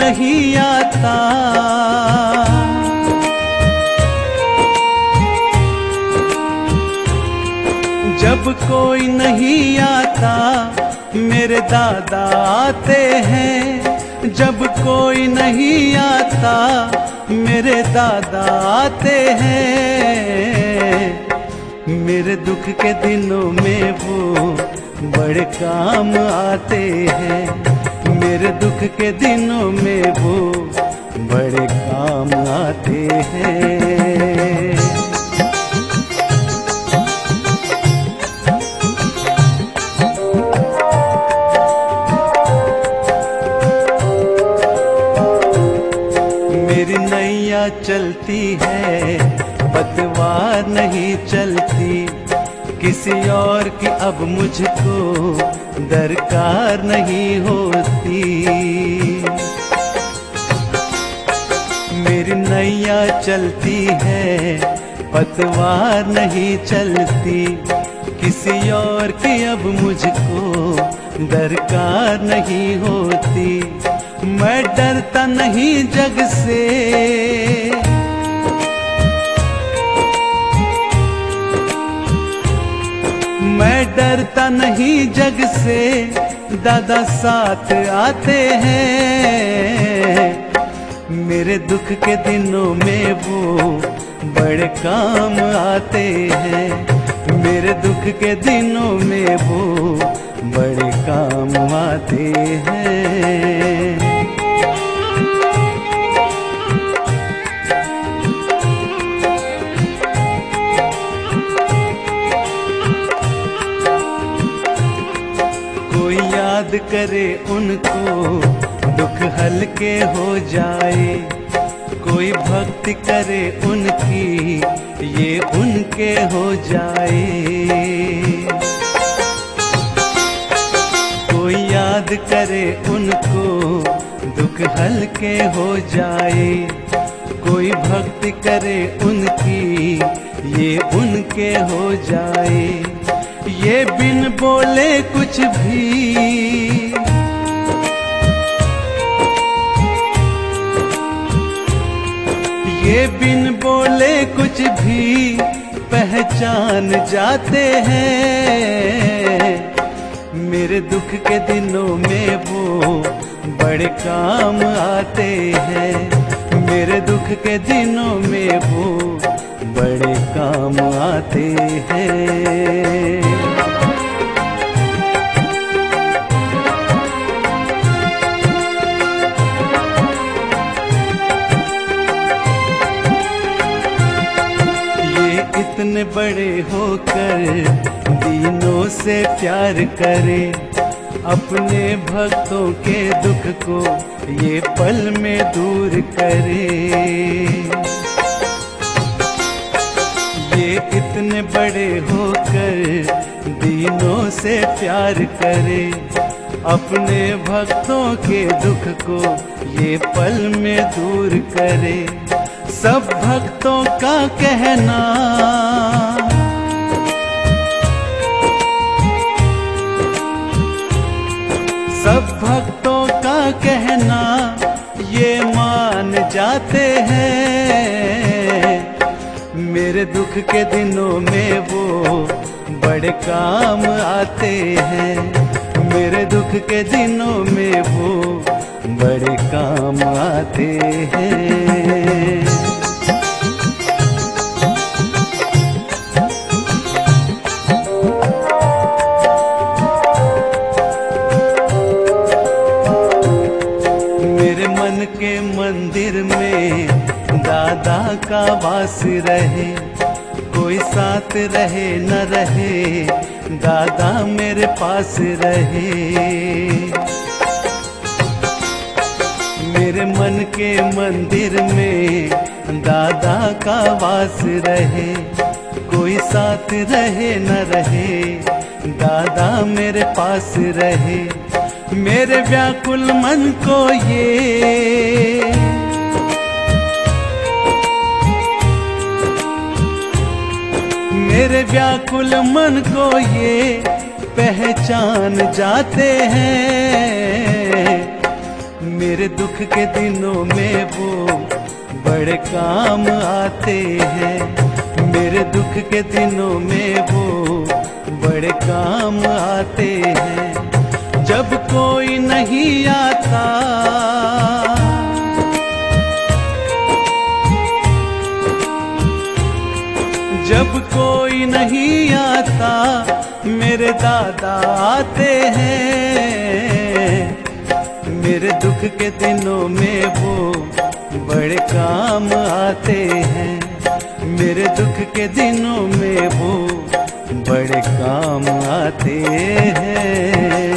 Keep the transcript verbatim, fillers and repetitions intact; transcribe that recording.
नहीं आता, जब कोई नहीं आता मेरे दादा आते हैं। जब कोई नहीं आता मेरे दादा आते हैं। मेरे दुख के दिनों में वो बड़े काम आते हैं। मेरे दुख के दिनों में वो बड़े काम आते हैं। मेरी नैया चलती है पतवार नहीं चलती, किसी और की अब मुझको दरकार नहीं होती। मेरी नैया चलती है पतवार नहीं चलती, किसी और की अब मुझको दरकार नहीं होती। मैं डरता नहीं जग से, मैं डरता नहीं जग से, दादा साथ आते हैं। मेरे दुख के दिनों में वो बड़े काम आते हैं। मेरे दुख के दिनों में वो बड़े काम आते हैं। कोई याद करे उनको दुख हल्के हो जाए, कोई भक्ति करे उनकी ये उनके हो जाए। कोई याद करे उनको दुख हल्के हो जाए, कोई भक्ति करे उनकी ये उनके हो जाए। ये बिन बोले कुछ भी, ये बिन बोले कुछ भी पहचान जाते हैं। मेरे दुख के दिनों में वो बड़े काम आते हैं। मेरे दुख के दिनों में वो बड़े काम आते हैं। इतने बड़े होकर दीनों से प्यार करे, अपने भक्तों के दुख को ये पल में दूर करे। ये इतने बड़े होकर दीनों से प्यार करे, अपने भक्तों के दुख को ये पल में दूर करे। सब भक्तों का कहना, सब भक्तों का कहना ये मान जाते हैं। मेरे दुख के दिनों में वो बड़े काम आते हैं। मेरे दुख के दिनों में वो बड़े काम आते हैं। के मंदिर में दादा का वास रहे, कोई साथ रहे न रहे दादा मेरे पास रहे। मेरे मन के मंदिर में दादा का वास रहे, कोई साथ रहे न रहे दादा मेरे पास रहे। मेरे व्याकुल मन को ये, मेरे व्याकुल मन को ये पहचान जाते हैं। मेरे दुख के दिनों में वो बड़े काम आते हैं। मेरे दुख के दिनों में वो बड़े काम आते हैं। जब कोई नहीं आता, जब कोई नहीं आता, मेरे दादा आते हैं। मेरे दुख के दिनों में वो बड़े काम आते हैं। मेरे दुख के दिनों में वो बड़े काम आते हैं।